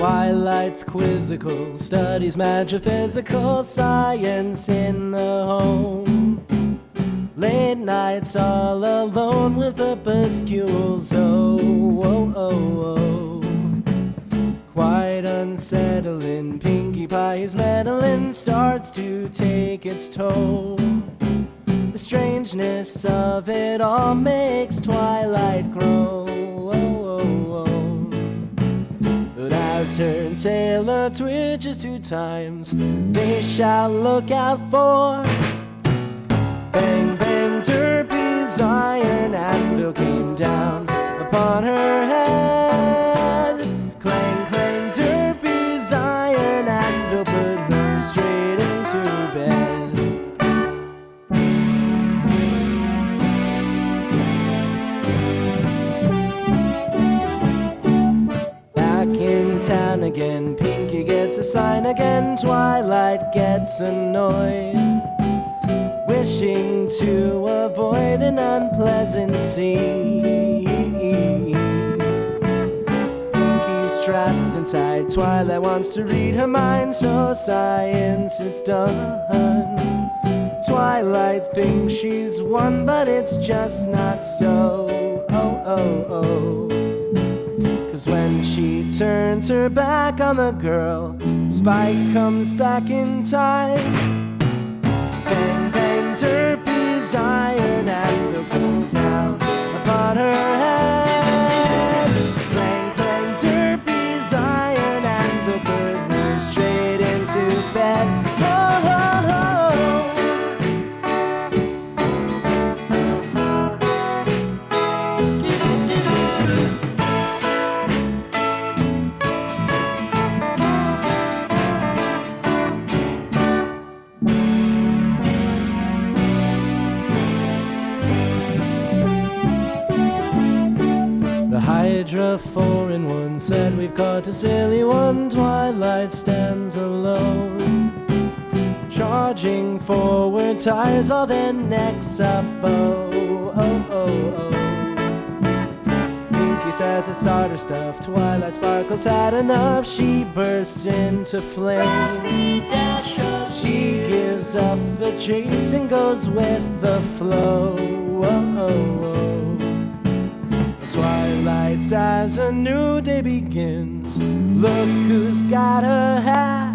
Twilight's quizzical, studies magiphysical science in the home. Late nights all alone with opuscules, Quite unsettling, Pinkie Pie's meddling starts to take its toll. The strangeness of it all makes Twilight grow. But as her tailor twitches 2 times, they shall look out for bang, bang, Derpy's iron anvil came down upon her head. Clang, clang, Derpy's iron anvil put her straight into bed. Back in town again, Pinkie gets a sign again. Twilight gets annoyed, wishing to avoid an unpleasant scene. Pinkie's trapped inside, Twilight wants to read her mind, so science is done. Twilight thinks she's won, but it's just not so. 'Cause when she turns her back on the girl, Spike comes back in time. Bang, bang, Derpy's iron anvil come down upon her head. Clang, clang, Derpy's iron anvil put her straight into bed. The Hydra 4-in-1 said we've caught a silly one. Twilight stands alone, charging forward, tires all their necks up. Pinkie says to start her stuff. Twilight sparkles had enough. She bursts into flame. She gives up the chase and goes with the flow. Twilight's as a new day begins. Look who's got her hat.